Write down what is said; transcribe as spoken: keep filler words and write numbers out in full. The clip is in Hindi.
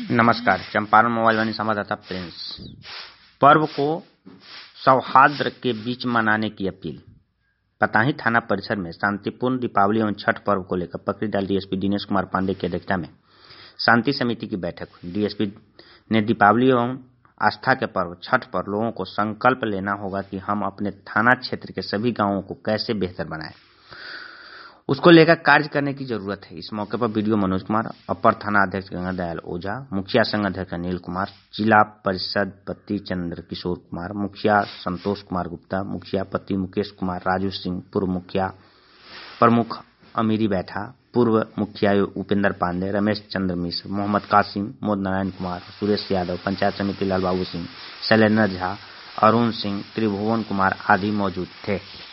नमस्कार। चंपारण मोबाइल वाणी संवाददाता प्रिंस। पर्व को सौहार्द के बीच मनाने की अपील। पताही थाना परिसर में शांतिपूर्ण दीपावली एवं छठ पर्व को लेकर पकड़ीदार डीएसपी दिनेश कुमार पांडे की अध्यक्षता में शांति समिति की बैठक हुई। डीएसपी ने दीपावली एवं आस्था के पर्व छठ पर लोगों को संकल्प लेना होगा कि हम अपने थाना क्षेत्र के सभी गांवों को कैसे बेहतर बनाएं, उसको लेकर कार्य करने की जरूरत है। इस मौके पर बीडीओ मनोज कुमार, अपर थाना अध्यक्ष गंगा दयाल ओझा, मुखिया संघ अध्यक्ष अनिल कुमार, जिला परिषद पति चंद्र किशोर कुमार, मुखिया संतोष कुमार गुप्ता, मुखिया पति मुकेश कुमार, राजू सिंह, पूर्व मुखिया प्रमुख अमीरी बैठा, पूर्व मुखिया उपेंद्र पांडे, रमेश चंद्र मिश्र, मोहम्मद कासिम, मोद नारायण कुमार, सुरेश यादव, पंचायत समिति लाल बाबू सिंह, शैलेंद्र झा, अरुण सिंह, त्रिभुवन कुमार आदि मौजूद थे।